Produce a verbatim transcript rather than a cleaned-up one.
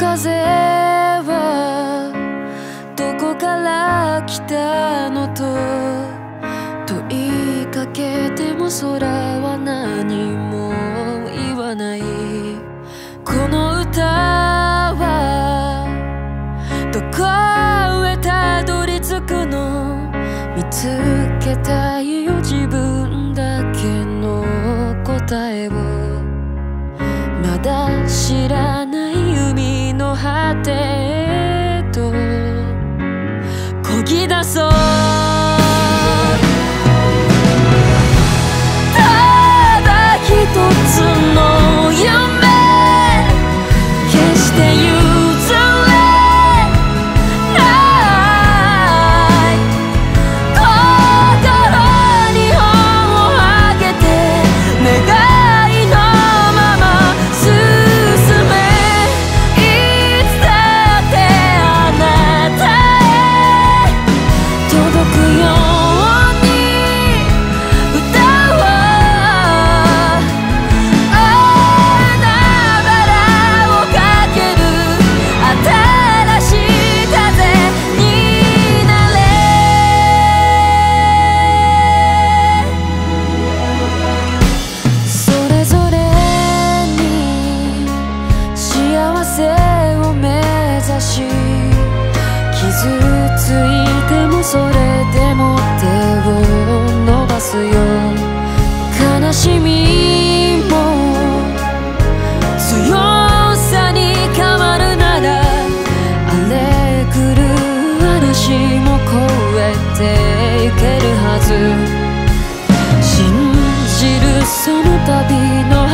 風はどこから来たのと問いかけても空は何も言わない。この歌はどこへたどり着くの？見つけたいよ自分だけの答えを。まだ知らない海の果てへと漕ぎ出そう。ただ一つの夢、決して譲れない心に本を上げて願いのまま進め。いつだってあなたへ届くように歌おう。海原を駆ける新しい風になれ。それぞれに幸せを目指し、傷ついてもそれでも手を伸ばすよ。悲しみも強さに変わるなら、荒れ狂う嵐も越えてゆけるはず。信じるその旅の